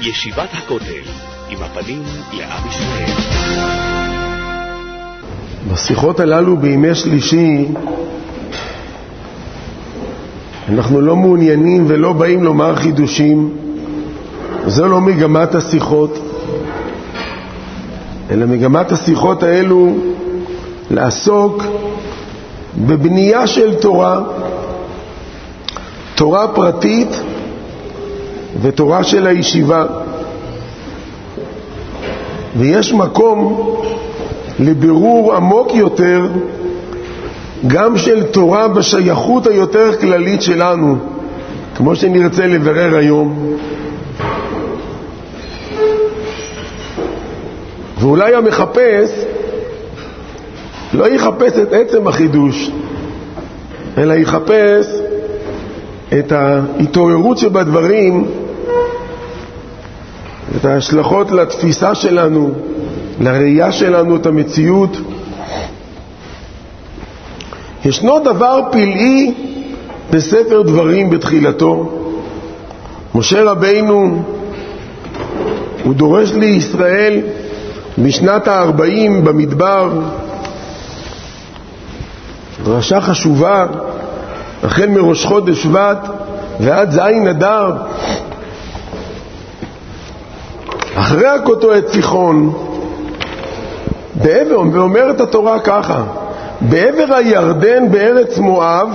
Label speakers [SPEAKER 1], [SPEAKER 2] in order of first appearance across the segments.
[SPEAKER 1] ישיבת הכותל, עם הפנים לעם ישראל.
[SPEAKER 2] בשיחות הללו בימי שלישי אנחנו לא מעוניינים ולא באים לומר חידושים. זו לא מגמת השיחות, אלא מגמת השיחות האלו לעסוק בבנייה של תורה, תורה פרטית ותורה של הישיבה. ויש מקום לבירור עמוק יותר גם של תורה בשייכות היותר כללית שלנו, כמו שנרצה לברר היום. ואולי המחפש לא יחפש את עצם החידוש, אלא יחפש את ההתעוררות שבדברים, את ההשלכות לתפיסה שלנו, לראייה שלנו את המציאות. ישנו דבר פלאי בספר דברים בתחילתו. משה רבינו הוא דורש לישראל בשנת ה-40 במדבר, דרשה חשובה החל מראש חודש שבט ועד זין אדר. אחרי הכותו את סיחון בעבר, ואומרת התורה ככה: בעבר הירדן בארץ מואב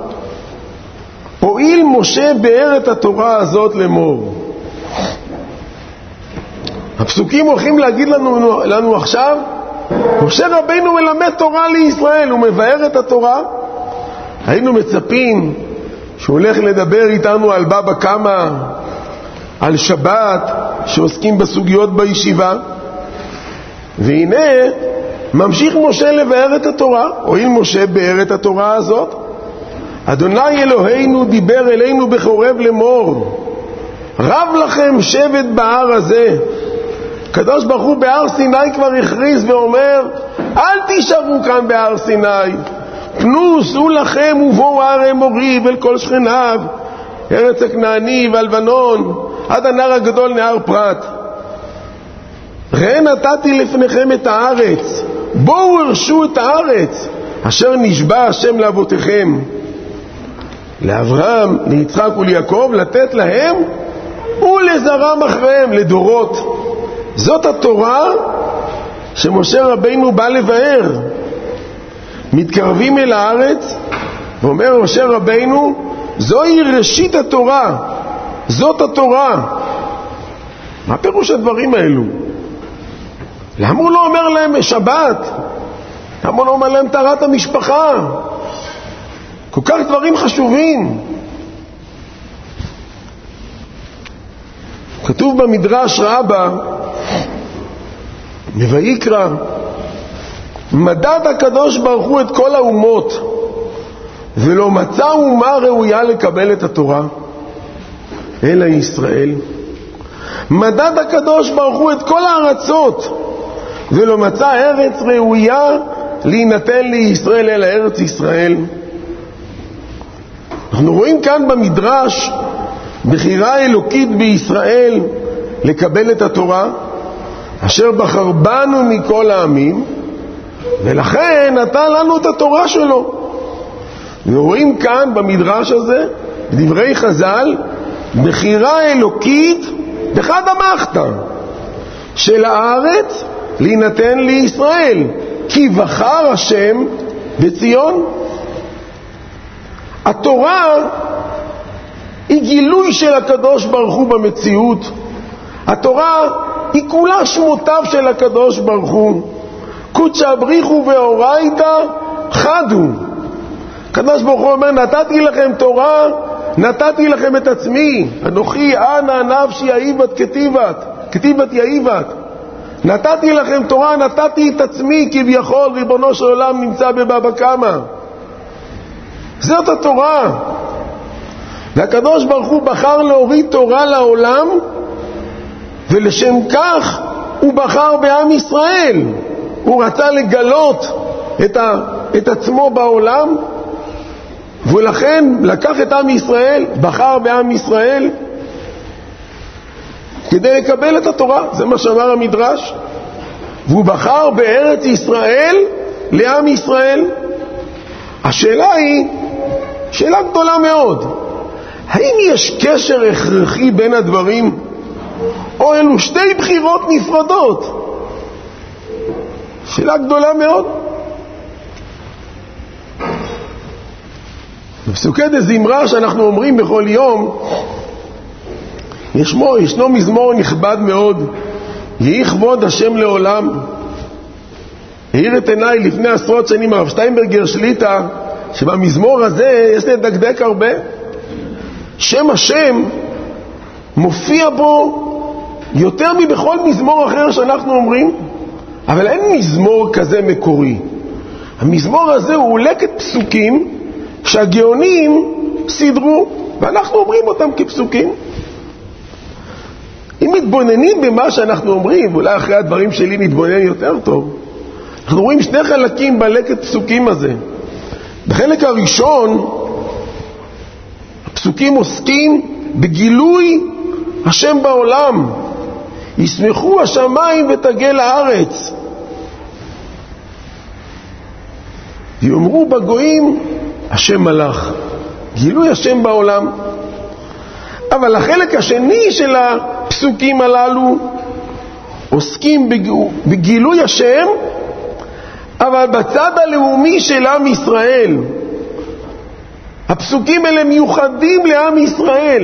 [SPEAKER 2] הועיל משה באר את התורה הזאת לאמור. הפסוקים הולכים להגיד לנו עכשיו, משה רבינו מלמד תורה לישראל, הוא מבאר את התורה. היינו מצפים שהוא הולך לדבר איתנו על בבא קמא, על שבת, שעוסקים בסוגיות בישיבה. והנה ממשיך משה לבאר את התורה. הועיל משה באר את התורה הזאת. אדוני אלוהינו דיבר אלינו בחורב לאמור, רב לכם שבט בהר הזה. הקדוש ברוך הוא בהר סיני כבר הכריז ואומר, אל תישארו כאן בהר סיני, פנו סעו לכם ובואו הר אמורי ואל כל שכניו, ארץ הכנעני והלבנון עד הנהר הגדול נהר פרת. ראה נתתי לפניכם את הארץ, בואו הרשו את הארץ אשר נשבע השם לאבותיכם, לאברהם, ליצחק וליעקב, לתת להם ולזרעם אחריהם לדורות. זאת התורה שמשה רבינו בא לבאר. מתקרבים אל הארץ, ואומר משה רבינו, זוהי ראשית התורה, זאת התורה. מה פירוש הדברים האלו? למה הוא לא אומר להם שבת? למה הוא לא אומר להם טהרת המשפחה? כל כך דברים חשובים. כתוב במדרש רבה בויקרא, מדד הקדוש ברוך הוא את כל האומות ולא מצא אומה ראויה לקבל את התורה אלא ישראל. מדד הקדוש ברוך הוא את כל הארצות ולא מצא ארץ ראויה להינתן לישראל אלא ארץ ישראל. אנחנו רואים כאן במדרש בחירה אלוקית בישראל לקבל את התורה, אשר בחר בנו מכל העמים ולכן נתן לנו את התורה שלו. ורואים כאן במדרש הזה דברי חז"ל, בחירה אלוקית בחד המחתא של הארץ להינתן לישראל, כי בחר השם בציון. התורה היא גילוי של הקדוש ברוך הוא במציאות. התורה היא כולה שמותיו של הקדוש ברוך הוא. קודשא בריחו ואורייתא חדו. הקדוש ברוך הוא אומר, נתתי לכם תורה, נתתי לכם את עצמי. אנוכי אנא נפשי אהיבת כתיבת יאיבת. נתתי לכם תורה, נתתי את עצמי, כביכול ריבונו של עולם נמצא בבבא קמא. זאת התורה. והקדוש ברוך הוא בחר להוריד תורה לעולם, ולשם כך הוא בחר בעם ישראל. הוא רצה לגלות את עצמו בעולם, ולכן לקח את עם ישראל, בחר בעם ישראל, כדי לקבל את התורה. זה מה שאמר המדרש. והוא בחר בארץ ישראל לעם ישראל. השאלה היא שאלה גדולה מאוד. האם יש קשר הכרחי בין הדברים, או אלו שתי בחירות נפרדות? שאלה גדולה מאוד. בפסוקי דזמרה שאנחנו אומרים בכל יום, ישנו מזמור נכבד מאוד, יהי כבוד השם לעולם. העיר את עיניי לפני עשרות שנים הרב שטיינברגר שליטה, שבמזמור הזה יש לדקדק הרבה. שם השם מופיע בו יותר מבכל מזמור אחר שאנחנו אומרים, אבל אין מזמור כזה מקורי. המזמור הזה הוא לקט פסוקים שהגאונים סידרו, ואנחנו אומרים אותם כפסוקים. אם מתבוננים במה שאנחנו אומרים, ואולי אחרי הדברים שלי נתבונן יותר טוב, אנחנו רואים שני חלקים בלקט פסוקים הזה. בחלק הראשון, הפסוקים עוסקים בגילוי השם בעולם. ישמחו השמיים ותגל הארץ. יאמרו בגויים השם מלך. גילוי השם בעולם. אבל החלק השני של הפסוקים הללו עוסקים בגילוי השם, אבל בצד הלאומי של עם ישראל. הפסוקים האלה מיוחדים לעם ישראל.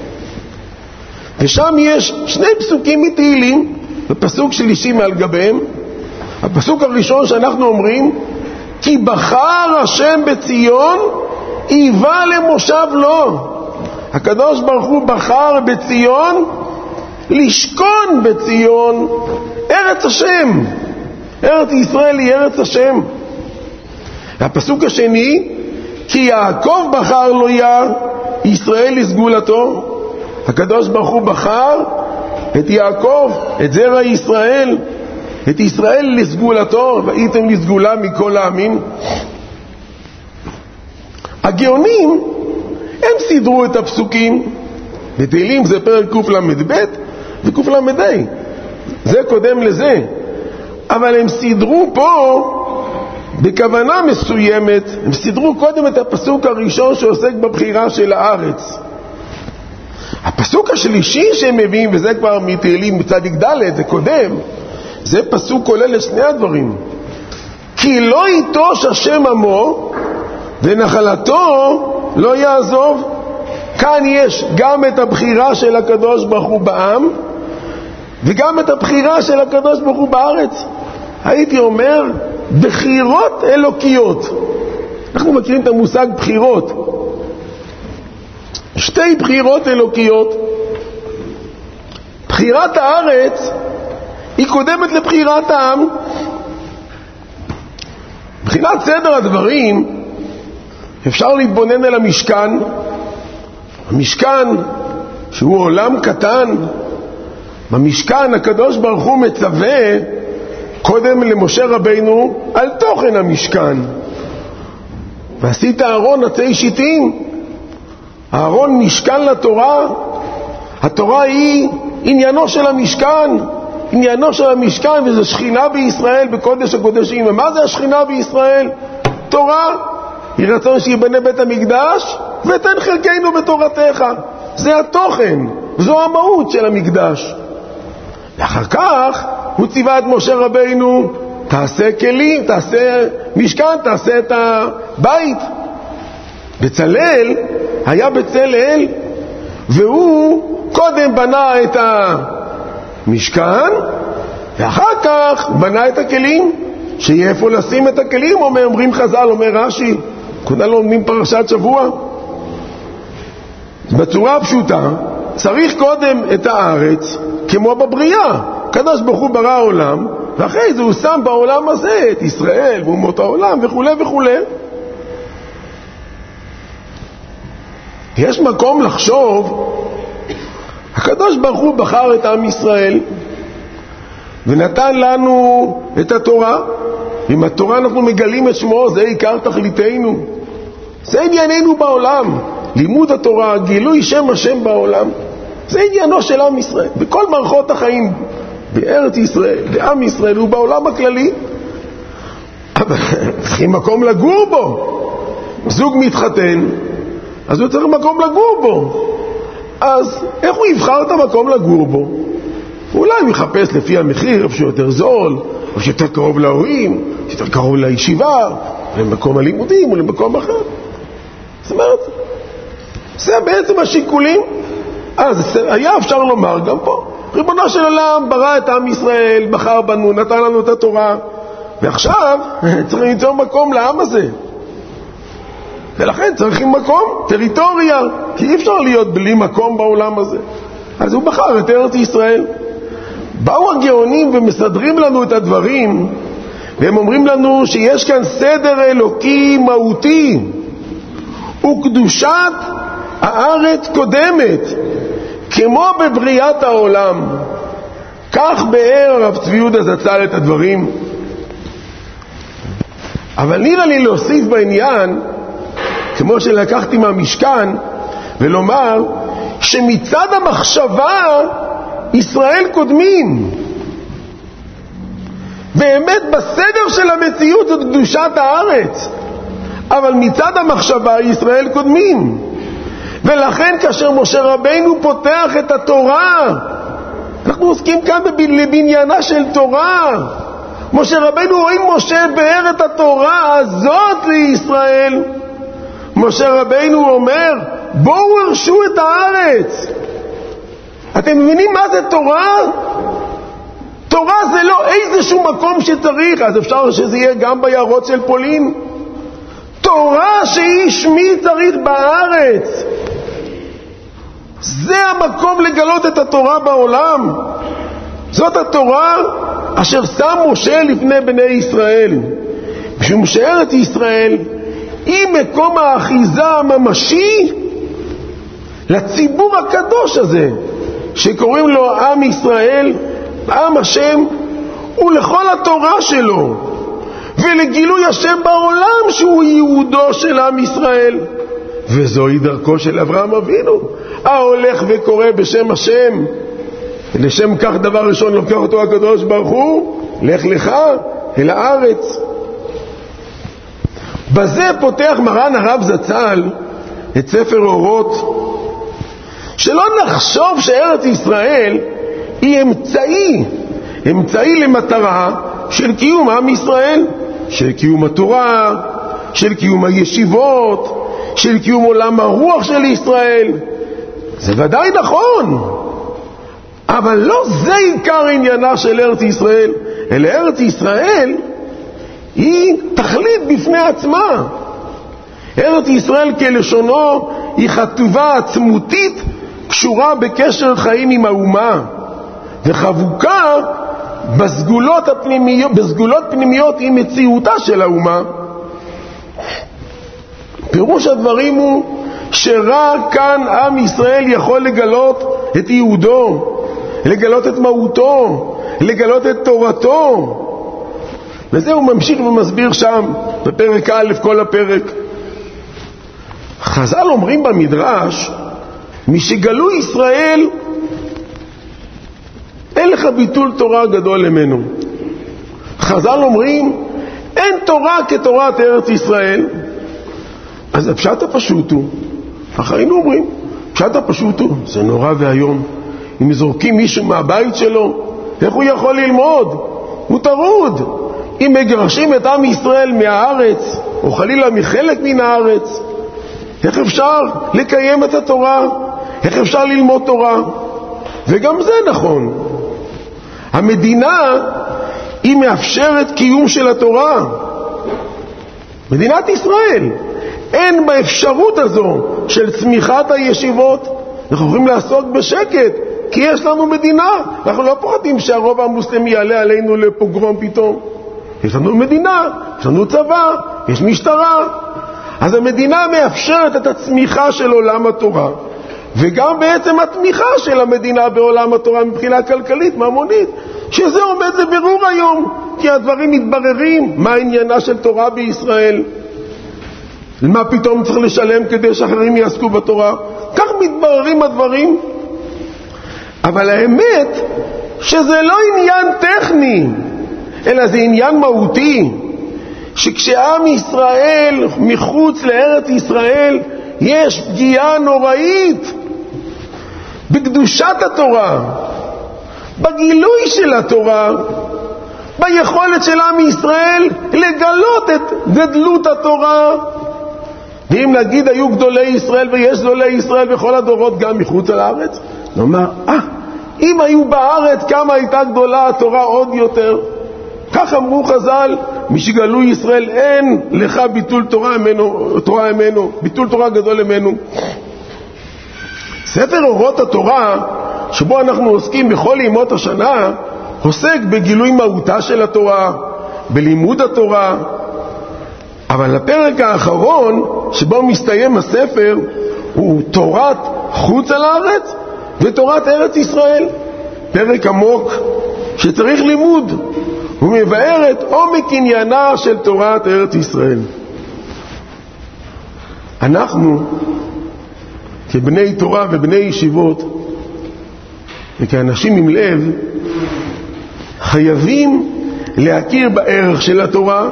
[SPEAKER 2] ושם יש שני פסוקים מתהילים, בפסוק שלישי מעל גביהם. הפסוק הראשון שאנחנו אומרים, כי בחר השם בציון, היווה למושב לו. הקדוש ברוך הוא בחר בציון, לשכון בציון, ארץ השם. ארץ ישראל היא ארץ השם. והפסוק השני, כי יעקב בחר לו יער, ישראל לסגולתו. הקדוש ברוך הוא בחר את יעקב, את זרע ישראל, את ישראל לסגולתו, והייתם לסגולה מכל העמים. הגאונים הם סידרו את הפסוקים. בתהילים זה פרק קל"ב וקל"ה, זה קודם לזה, אבל הם סידרו פה בכוונה מסוימת. הם סידרו קודם את הפסוק הראשון שעוסק בבחירה של הארץ. הפסוק השלישי שהם מביאים, וזה כבר מתהילים בצדיק ד', זה קודם, זה פסוק כולל את שני הדברים. כי לא יטוש השם עמו ונחלתו לא יעזוב. כאן יש גם את הבחירה של הקדוש ברוך הוא בעם, וגם את הבחירה של הקדוש ברוך הוא בארץ. הייתי אומר, בחירות אלוקיות. אנחנו מכירים את המושג בחירות. שתי בחירות אלוקיות. בחירת הארץ היא קודמת לבחירת העם. מבחינת סדר הדברים, אפשר להתבונן על המשכן. המשכן שהוא עולם קטן. במשכן הקדוש ברוך הוא מצווה קודם למשה רבינו על תוכן המשכן. ועשית אהרון עצי שיטים. אהרון משכן לתורה. התורה היא עניינו של המשכן. עניינו של המשכן, וזה שכינה בישראל בקודש הקודשים. ומה זה השכינה בישראל? תורה. היא רצון שיבנה בית המקדש, ותן חלקנו בתורתך. זה התוכן, זו המהות של המקדש. ואחר כך הוא ציווה את משה רבינו, תעשה כלים, תעשה משכן, תעשה את הבית. בצלאל היה בצלאל, והוא קודם בנה את המשכן, ואחר כך בנה את הכלים. שיהיה איפה לשים את הכלים, אומרים חז"ל, אומר רש"י, כולנו לומדים פרשת שבוע. בצורה הפשוטה, צריך קודם את הארץ, כמו בבריאה. הקדוש ברוך הוא ברא העולם, ואחרי זה הוא שם בעולם הזה את ישראל ואומות העולם וכו' וכו'. יש מקום לחשוב, הקדוש ברוך הוא בחר את עם ישראל, ונתן לנו את התורה. עם התורה אנחנו מגלים את שמו, זה עיקר תכליתנו. זה ענייננו בעולם. לימוד התורה, גילוי שם השם בעולם. זה עניינו של עם ישראל. בכל מערכות החיים, בארץ ישראל, בעם ישראל ובעולם הכללי. אבל צריכים מקום לגור בו. זוג מתחתן, אז הוא צריך מקום לגור בו. אז איך הוא יבחר את המקום לגור בו? אולי הוא יחפש לפי המחיר, איפה שיותר זול, או שיותר קרוב להורים, שיותר קרוב לישיבה, למקום הלימודים או למקום אחר. זאת אומרת, זה בעצם השיקולים. אז היה אפשר לומר גם פה, ריבונו של עולם ברא את עם ישראל, בחר בנו, נתן לנו את התורה, ועכשיו צריך למצוא מקום לעם הזה. ולכן צריכים מקום, טריטוריה, כי אי אפשר להיות בלי מקום בעולם הזה. אז הוא בחר את ארץ ישראל. באו הגאונים ומסדרים לנו את הדברים, והם אומרים לנו שיש כאן סדר אלוקי מהותי, וקדושת הארץ קודמת, כמו בבריאת העולם. כך באר הרב צבי יהודה זצ"ל את הדברים. אבל נראה לי להוסיף בעניין, כמו שלקחתי מהמשכן, ולומר שמצד המחשבה ישראל קודמים. באמת בסדר של המציאות זאת קדושת הארץ, אבל מצד המחשבה ישראל קודמים. ולכן כאשר משה רבינו פותח את התורה, אנחנו עוסקים כאן לבניינה של תורה. משה רבינו, רואים משה באר את התורה הזאת לישראל. משה רבינו אומר, בואו הרשו את הארץ. אתם מבינים מה זה תורה? תורה זה לא איזשהו מקום שצריך, אז אפשר שזה יהיה גם ביערות של פולין. תורה שהיא שמי צריך בארץ. זה המקום לגלות את התורה בעולם. זאת התורה אשר שם משה לפני בני ישראל. משום שארץ ישראל היא מקום האחיזה הממשי לציבור הקדוש הזה, שקוראים לו עם ישראל, עם השם, ולכל התורה שלו, ולגילוי השם בעולם שהוא ייעודו של עם ישראל. וזוהי דרכו של אברהם אבינו, ההולך וקורא בשם השם. לשם כך דבר ראשון לוקח אותו הקדוש ברוך הוא, לך לך אל הארץ. בזה פותח מרן הרב זצ"ל את ספר אורות, שלא נחשוב שארץ ישראל היא אמצעי למטרה של קיום עם ישראל, של קיום התורה, של קיום הישיבות, של קיום עולם הרוח של ישראל. זה ודאי נכון, אבל לא זה עיקר עניינה של ארץ ישראל, אלא ארץ ישראל היא תכלית בפני עצמה. ארץ ישראל כלשונו היא חטובה עצמותית, קשורה בקשר חיים עם האומה, וחבוקה בסגולות פנימיות עם מציאותה של האומה. פירוש הדברים הוא שרק כאן עם ישראל יכול לגלות את ייעודו, לגלות את מהותו, לגלות את תורתו. וזה הוא ממשיך ומסביר שם בפרק א', כל הפרק. חז"ל אומרים במדרש, משגלו ישראל אין לך ביטול תורה גדול ממנו. חז"ל אומרים אין תורה כתורת ארץ ישראל. אז הפשט הפשוט הוא, אחרינו אומרים, פשט הפשוט הוא, זה נורא והיום. אם זורקים מישהו מהבית שלו, איך הוא יכול ללמוד? הוא טרוד. אם מגרשים את עם ישראל מהארץ, או חלילה מחלק מן הארץ, איך אפשר לקיים את התורה? איך אפשר ללמוד תורה? וגם זה נכון. המדינה היא מאפשרת קיום של התורה. מדינת ישראל אין באפשרות הזו של צמיחת הישיבות. אנחנו יכולים לעסוק בשקט, כי יש לנו מדינה. אנחנו לא פוחדים שהרוב המוסלמי יעלה עלינו לפוגרום פתאום. יש לנו מדינה, יש לנו צבא, יש משטרה. אז המדינה מאפשרת את הצמיחה של עולם התורה, וגם בעצם התמיכה של המדינה בעולם התורה מבחינה כלכלית, ממונית, שזה עומד לבירור היום, כי הדברים מתבררים. מה עניינה של תורה בישראל? מה פתאום צריך לשלם כדי שאחרים יעסקו בתורה? כך מתבררים הדברים. אבל האמת שזה לא עניין טכני, אלא זה עניין מהותי, שכשעם ישראל מחוץ לארץ ישראל יש פגיעה נוראית בקדושת התורה, בגילוי של התורה, ביכולת של עם ישראל לגלות את גדלות התורה. ואם נגיד היו גדולי ישראל, ויש גדולי ישראל בכל הדורות גם מחוץ לארץ, נאמר, אם היו בארץ כמה הייתה גדולה התורה עוד יותר. כך אמרו חז"ל, משגלו ישראל אין לך ביטול תורה ממנו, ביטול תורה גדול ממנו. ספר אורות התורה שבו אנחנו עוסקים בכל ימות השנה עוסק בגילוי מהותה של התורה, בלימוד התורה, אבל הפרק האחרון שבו מסתיים הספר הוא תורת חוץ על הארץ ותורת ארץ ישראל, פרק עמוק שצריך לימוד. הוא מבאר את עומק עניינה של תורת ארץ ישראל. אנחנו כבני תורה ובני ישיבות וכאנשים עם לב חייבים להכיר בערך של התורה,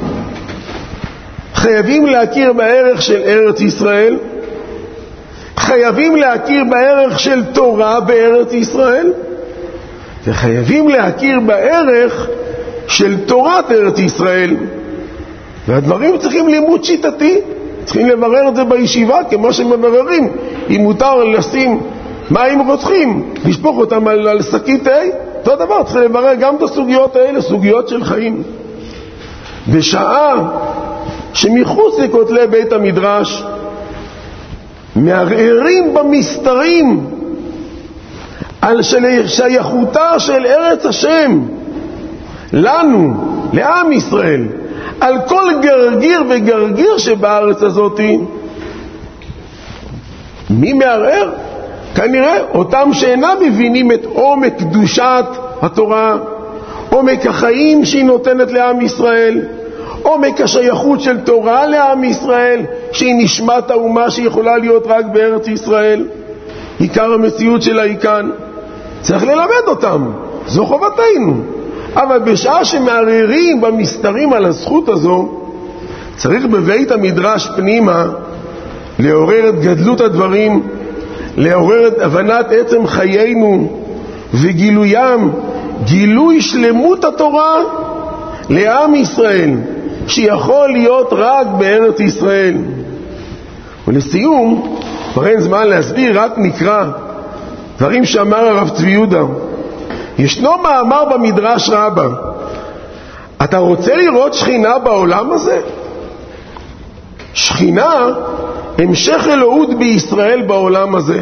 [SPEAKER 2] חייבים להכיר בערך של ארץ ישראל, חייבים להכיר בערך של תורה בארץ ישראל, וחייבים להכיר בערך של תורת ארץ ישראל. והדברים צריכים לימוד שיטתי, צריכים לברר את זה בישיבה כמו שמבררים אם מותר לשים מים רותחים, לשפוך אותם על שקית תה. אותו דבר, צריך לברר גם את הסוגיות האלה, סוגיות של חיים. בשעה שמחוץ לכותלי בית המדרש מערערים במסתרים על שייכותה של ארץ השם לנו, לעם ישראל, על כל גרגיר וגרגיר שבארץ הזאת, מי מערער? כנראה אותם שאינם מבינים את עומק קדושת התורה, עומק החיים שהיא נותנת לעם ישראל, עומק השייכות של תורה לעם ישראל, שהיא נשמת האומה שיכולה להיות רק בארץ ישראל. עיקר המציאות שלה היא כאן. צריך ללמד אותם, זו חובתנו. אבל בשעה שמערערים במסתרים על הזכות הזו, צריך בבית המדרש פנימה לעורר את גדלות הדברים, לעורר את הבנת עצם חיינו וגילוים, גילוי שלמות התורה לעם ישראל, שיכול להיות רק בארץ ישראל. ולסיום, כבר אין זמן להסביר, רק נקרא דברים שאמר הרב צבי יהודה. ישנו מאמר במדרש רבה, אתה רוצה לראות שכינה בעולם הזה? שכינה, המשך אלוהות בישראל בעולם הזה.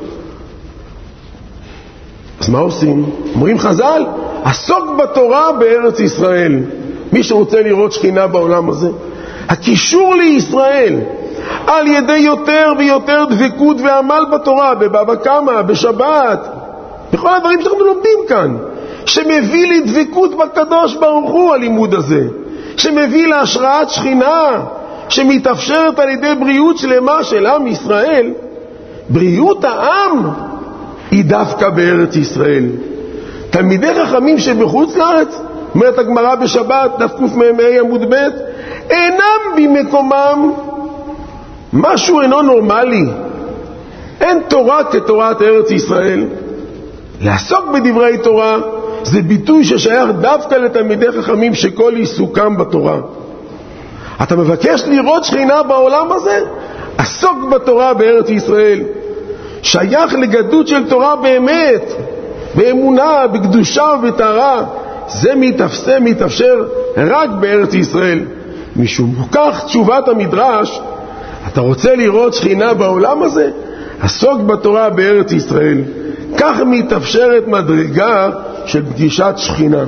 [SPEAKER 2] אז מה עושים? אומרים חז"ל, עסוק בתורה בארץ ישראל. מי שרוצה לראות שכינה בעולם הזה, הקישור לישראל על ידי יותר ויותר דבקות ועמל בתורה, בבבא קמא, בשבת, בכל הדברים שאנחנו לומדים כאן, שמביא לדבקות בקדוש ברוך הוא הלימוד הזה, שמביא להשראת שכינה שמתאפשרת על ידי בריאות שלמה של עם ישראל. בריאות העם היא דווקא בארץ ישראל. תלמידי חכמים שבחוץ לארץ, אומרת הגמרא בשבת דף קמ"ה עמוד ב', אינם במקומם. משהו אינו נורמלי, אין תורה כתורת ארץ ישראל. לעסוק בדברי תורה זה ביטוי ששייך דווקא לתלמידי חכמים שכל עיסוקם בתורה. אתה מבקש לראות שכינה בעולם הזה? עסוק בתורה בארץ ישראל. שייך לגדות של תורה באמת, באמונה, בקדושה ובטהרה. זה מתאפשר רק בארץ ישראל. משום כך תשובת המדרש, אתה רוצה לראות שכינה בעולם הזה? עסוק בתורה בארץ ישראל. כך מתאפשרת מדרגה של פגישת שכינה.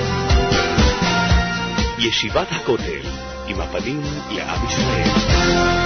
[SPEAKER 1] ישיבת הכותל עם הפנים לעם ישראל.